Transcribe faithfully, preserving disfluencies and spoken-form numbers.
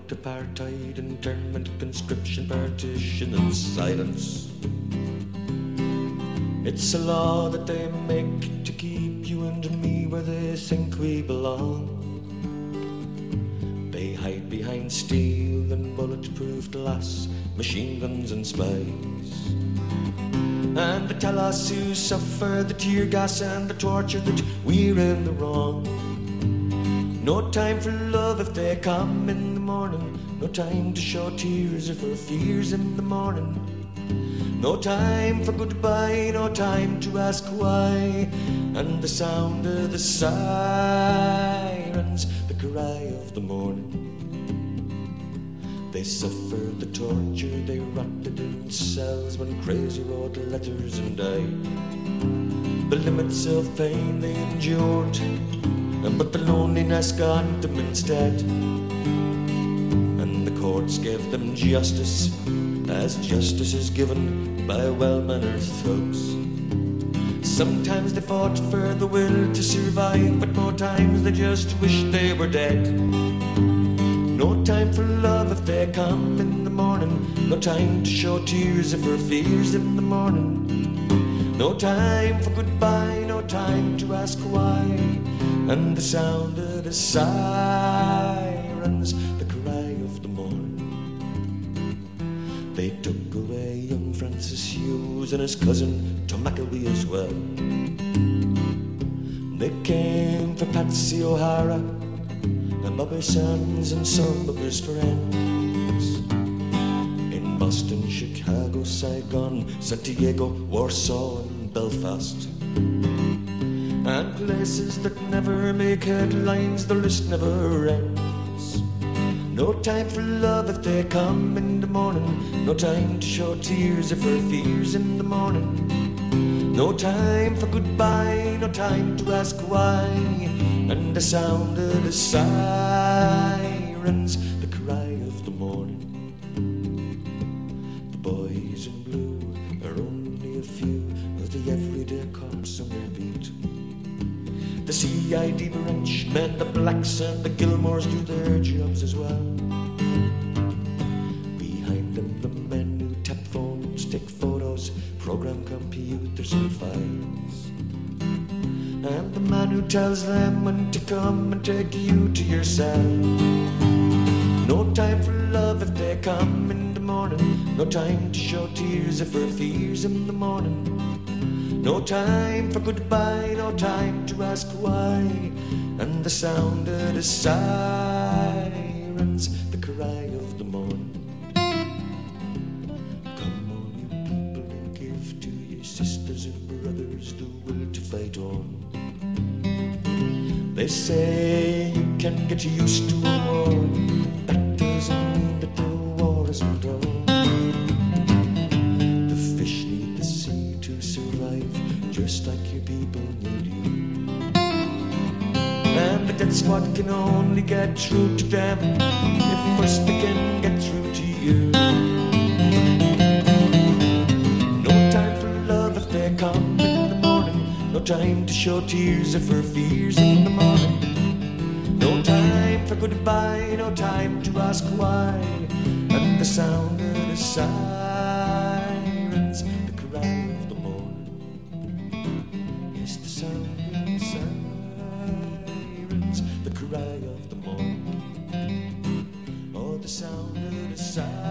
apartheid, internment, conscription, partition and silence. It's a law that they make to keep you and me where they think we belong. They hide behind steel and bulletproof glass, machine guns and spies. And they tell us who suffer the tear gas and the torture that we're in the wrong. No time for love if they come in the morning. No time to show tears if our fears in the morning. No time for goodbye, no time to ask why. And the sound of the sirens, the cry of the morning. They suffered the torture, they rotted in cells when crazy wrote letters and died. The limits of pain they endured, but the loneliness got them instead. And the courts gave them justice, as justice is given by well-mannered thugs. Sometimes they fought for the will to survive, but more times they just wished they were dead. No time for love if they come in the morning. No time to show tears if our fears in the morning. No time for goodbye, no time to ask why. And the sound of the sirens, the cry of the morning. They took away young Francis Hughes and his cousin Tom McElwee as well. They came for Patsy O'Hara and Bobby Sands and some of his friends. In Boston, Chicago, Saigon, Santiago, Warsaw and Belfast. And places that never make headlines, the list never ends. No time for love if they come in the morning. No time to show tears if our fears in the morning. No time for goodbye, no time to ask why. And the sound of the sirens, the cry of the morning. The boys in blue are only a few of the everyday cops on their beat. The C I D branch men, the blacks and the Gilmores do their jobs as well. Behind them the men who tap phones, take photos, program computers and files. And the man who tells them when to come and take you to your cell. No time for love if they come in the morning. No time to show tears if our fears in the morning. No time for goodbye, no time to ask why. And the sound of the sirens, the cry of the morning. Come on, you people, and give to your sisters and brothers the will to fight on. They say you can get used to a war. That doesn't mean that the war isn't on. The fish need the sea to survive, just like your people need you. And the death squad can only get through to them if first they can get through to you. No time for love if they come in the morning. No time to show tears if her fears in the morning. No time for goodbye, no time to ask why. And the sound of the sirens, the cry of the morning. Yes, the sound of the sirens, the cry of the morning. Oh, the sound of the sirens.